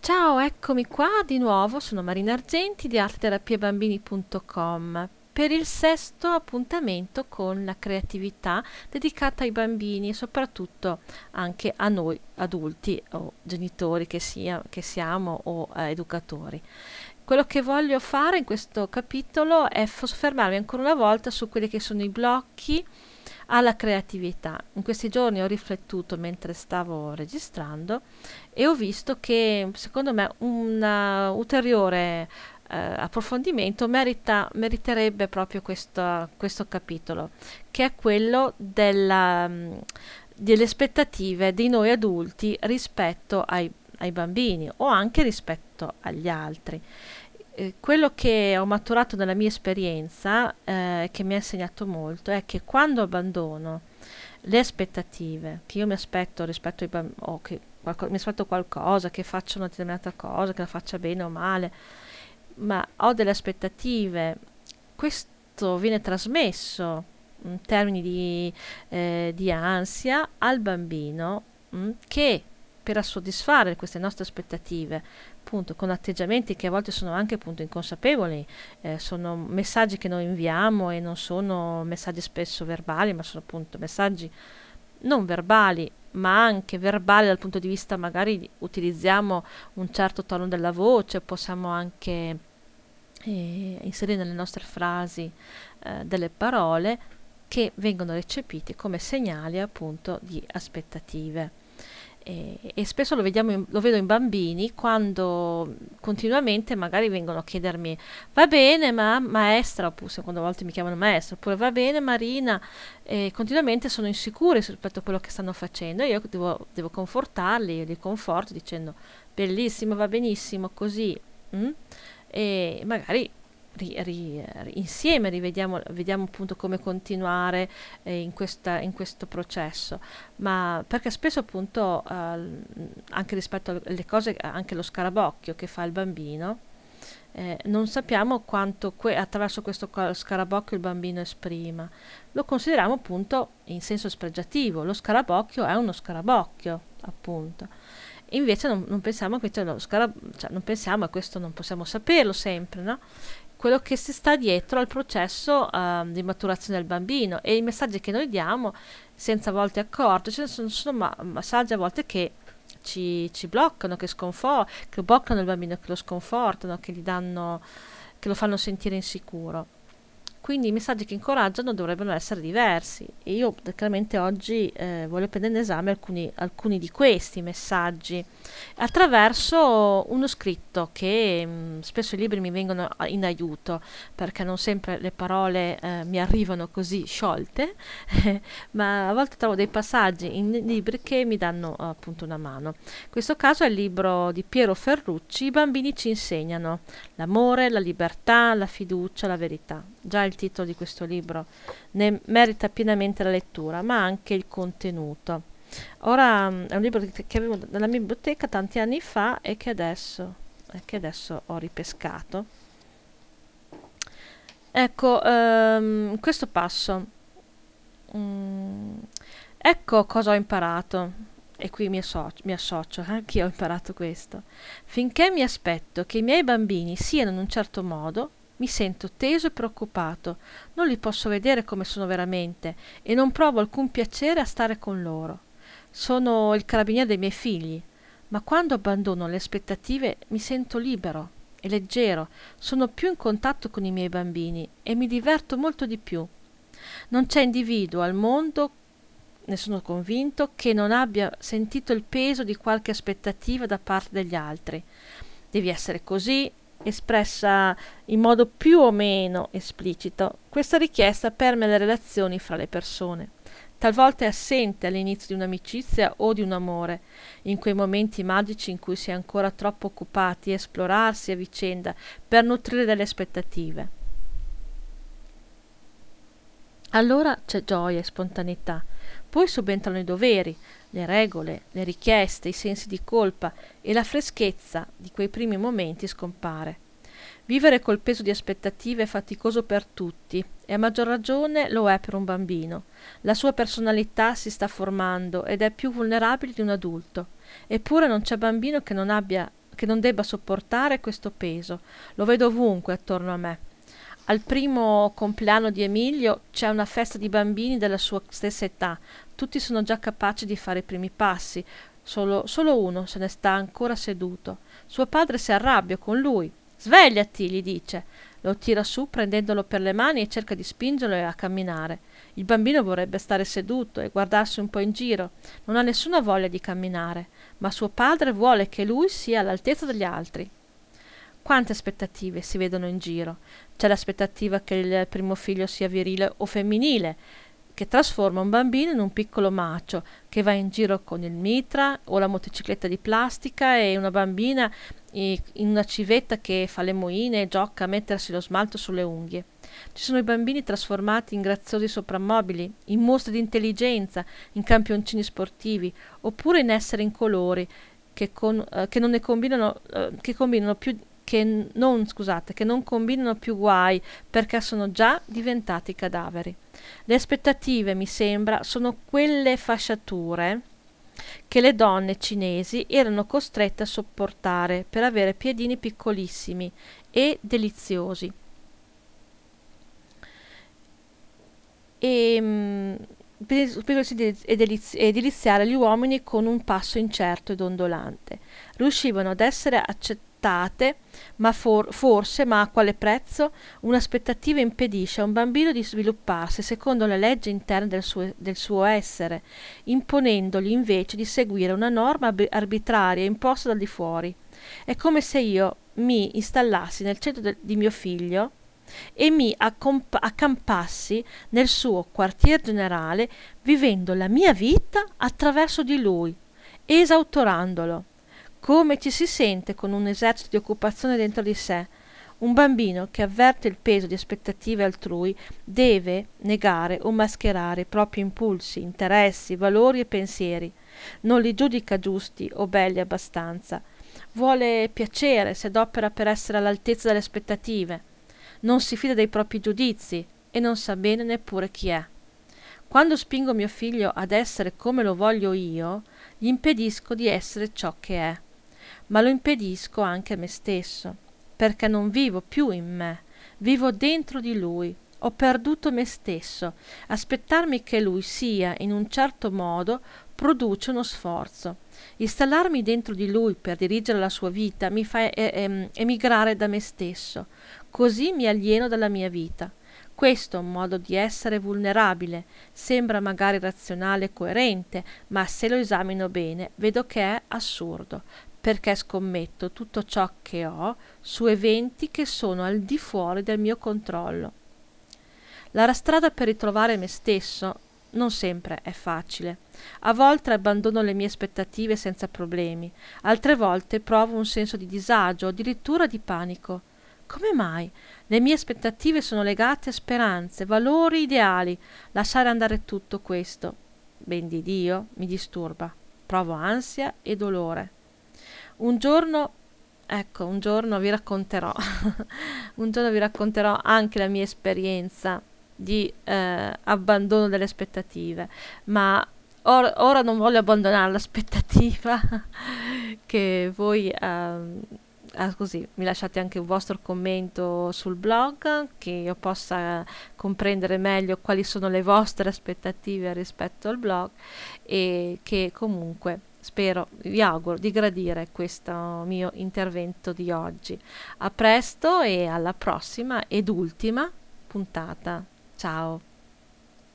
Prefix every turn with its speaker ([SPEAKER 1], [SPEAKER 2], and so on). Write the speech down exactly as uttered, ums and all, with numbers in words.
[SPEAKER 1] Ciao, eccomi qua di nuovo, sono Marina Argenti di arteterapiabambini punto com per il sesto appuntamento con la creatività dedicata ai bambini e soprattutto anche a noi adulti o genitori che, sia, che siamo o eh, educatori. Quello che voglio fare in questo capitolo è soffermarmi ancora una volta su quelli che sono i blocchi alla creatività. In questi giorni ho riflettuto mentre stavo registrando e ho visto che secondo me un uh, ulteriore uh, approfondimento merita, meriterebbe proprio questo, questo capitolo, che è quello della, um, delle aspettative di noi adulti rispetto ai, ai bambini o anche rispetto agli altri. Eh, quello che ho maturato nella mia esperienza, eh, che mi ha insegnato molto, è che quando abbandono le aspettative che io mi aspetto rispetto ai bambini, o che qualco- mi aspetto qualcosa, che faccia una determinata cosa, che la faccia bene o male, ma ho delle aspettative, questo viene trasmesso in termini di, eh, di ansia al bambino, mh, che per soddisfare queste nostre aspettative, appunto con atteggiamenti che a volte sono anche appunto inconsapevoli, eh, sono messaggi che noi inviamo e non sono messaggi spesso verbali, ma sono appunto messaggi non verbali, ma anche verbali dal punto di vista magari utilizziamo un certo tono della voce, possiamo anche eh, inserire nelle nostre frasi eh, delle parole che vengono recepite come segnali appunto di aspettative. E, e spesso lo, vediamo in- lo vedo in bambini quando continuamente magari vengono a chiedermi va bene ma maestra, oppure secondo volte mi chiamano maestra, oppure va bene Marina, e continuamente sono insicuri rispetto a quello che stanno facendo e io devo, devo confortarli, io li conforto dicendo bellissimo, va benissimo così, mm? E magari ri- ri- ri- insieme rivediamo vediamo appunto come continuare eh, in, questa, in questo processo, ma perché spesso appunto eh, anche rispetto alle cose, anche lo scarabocchio che fa il bambino, eh, non sappiamo quanto que- attraverso questo co- scarabocchio il bambino esprima. Lo consideriamo appunto in senso spregiativo, lo scarabocchio è uno scarabocchio, appunto. Invece non, non pensiamo che cioè, lo scarab- cioè, non pensiamo, e questo non possiamo saperlo sempre, no? Quello che si sta dietro al processo uh, di maturazione del bambino e i messaggi che noi diamo senza a volte accorgerci sono, sono ma- messaggi a volte che ci, ci bloccano, che, sconfo- che bloccano il bambino, che lo sconfortano, che gli danno, che lo fanno sentire insicuro. Quindi i messaggi che incoraggiano dovrebbero essere diversi e io chiaramente oggi eh, voglio prendere in esame alcuni, alcuni di questi messaggi attraverso uno scritto che mh, spesso i libri mi vengono in aiuto perché non sempre le parole eh, mi arrivano così sciolte, ma a volte trovo dei passaggi in libri che mi danno eh, appunto una mano. In questo caso è il libro di Piero Ferrucci, I bambini ci insegnano l'amore, la libertà, la fiducia, la verità. Già il titolo di questo libro ne merita pienamente la lettura, ma anche il contenuto. Ora mm, è un libro che, che avevo nella mia biblioteca tanti anni fa e che adesso, e che adesso ho ripescato. Ecco, ehm, questo passo. Mm, ecco cosa ho imparato. E qui mi associo, mi associo, eh, anch'io ho imparato questo. Finché mi aspetto che i miei bambini siano in un certo modo, mi sento teso e preoccupato, non li posso vedere come sono veramente e non provo alcun piacere a stare con loro. Sono il carabiniere dei miei figli, ma quando abbandono le aspettative mi sento libero e leggero, sono più in contatto con i miei bambini e mi diverto molto di più. Non c'è individuo al mondo, ne sono convinto, che non abbia sentito il peso di qualche aspettativa da parte degli altri. Devi essere così, espressa in modo più o meno esplicito. Questa richiesta permea le relazioni fra le persone. Talvolta è assente all'inizio di un'amicizia o di un amore, in quei momenti magici in cui si è ancora troppo occupati a esplorarsi a vicenda per nutrire delle aspettative. Allora c'è gioia e spontaneità, poi subentrano i doveri, le regole, le richieste, i sensi di colpa e la freschezza di quei primi momenti scompare. Vivere col peso di aspettative è faticoso per tutti e a maggior ragione lo è per un bambino. La sua personalità si sta formando ed è più vulnerabile di un adulto, eppure non c'è bambino che non abbia che non debba sopportare questo peso. Lo vedo ovunque attorno a me. Al primo compleanno di Emilio c'è una festa di bambini della sua stessa età. Tutti sono già capaci di fare i primi passi. Solo, solo uno se ne sta ancora seduto. Suo padre si arrabbia con lui. Svegliati, gli dice. Lo tira su prendendolo per le mani e cerca di spingerlo a camminare. Il bambino vorrebbe stare seduto e guardarsi un po' in giro. Non ha nessuna voglia di camminare, ma suo padre vuole che lui sia all'altezza degli altri. Quante aspettative si vedono in giro. C'è l'aspettativa che il primo figlio sia virile o femminile, che trasforma un bambino in un piccolo macio che va in giro con il mitra o la motocicletta di plastica, e una bambina in una civetta che fa le moine e gioca a mettersi lo smalto sulle unghie. Ci sono i bambini trasformati in graziosi soprammobili, in mostri di intelligenza, in campioncini sportivi, oppure in esseri incolori che, con, eh, che non ne combinano, eh, che combinano più che non, scusate, che non combinano più guai perché sono già diventati cadaveri. Le aspettative, mi sembra, sono quelle fasciature che le donne cinesi erano costrette a sopportare per avere piedini piccolissimi e deliziosi. E, mm, per e deliz- e deliziare gli uomini con un passo incerto ed ondolante. Riuscivano ad essere accettate, ma for- forse, ma a quale prezzo? Un'aspettativa impedisce a un bambino di svilupparsi secondo le leggi interne del suo, del suo essere, imponendogli invece di seguire una norma ab- arbitraria imposta da di fuori. È come se io mi installassi nel centro de- di mio figlio e mi accomp- accampassi nel suo quartier generale, vivendo la mia vita attraverso di lui, esautorandolo. Come ci si sente con un esercito di occupazione dentro di sé? Un bambino che avverte il peso di aspettative altrui deve negare o mascherare i propri impulsi, interessi, valori e pensieri. Non li giudica giusti o belli abbastanza. Vuole piacere, si adopera per essere all'altezza delle aspettative. Non si fida dei propri giudizi e non sa bene neppure chi è. Quando spingo mio figlio ad essere come lo voglio io, gli impedisco di essere ciò che è, ma lo impedisco anche a me stesso, perché non vivo più in me, vivo dentro di lui. Ho perduto me stesso. Aspettarmi che lui sia in un certo modo produce uno sforzo. Installarmi dentro di lui per dirigere la sua vita mi fa eh, eh, emigrare da me stesso. Così mi alieno dalla mia vita. Questo è un modo di essere vulnerabile. Sembra magari razionale e coerente, ma se lo esamino bene vedo che è assurdo, perché scommetto tutto ciò che ho su eventi che sono al di fuori del mio controllo. La strada per ritrovare me stesso non sempre è facile. A volte abbandono le mie aspettative senza problemi, altre volte provo un senso di disagio o addirittura di panico. Come mai? Le mie aspettative sono legate a speranze, valori, ideali. Lasciare andare tutto questo, ben di Dio, mi disturba. Provo ansia e dolore. Un giorno, ecco, un giorno vi racconterò, un giorno vi racconterò anche la mia esperienza di eh, abbandono delle aspettative, ma or- ora non voglio abbandonare l'aspettativa che voi ehm, ah, così mi lasciate anche un vostro commento sul blog, che io possa comprendere meglio quali sono le vostre aspettative rispetto al blog, e che comunque spero, vi auguro di gradire questo mio intervento di oggi. A presto e alla prossima ed ultima puntata. Ciao.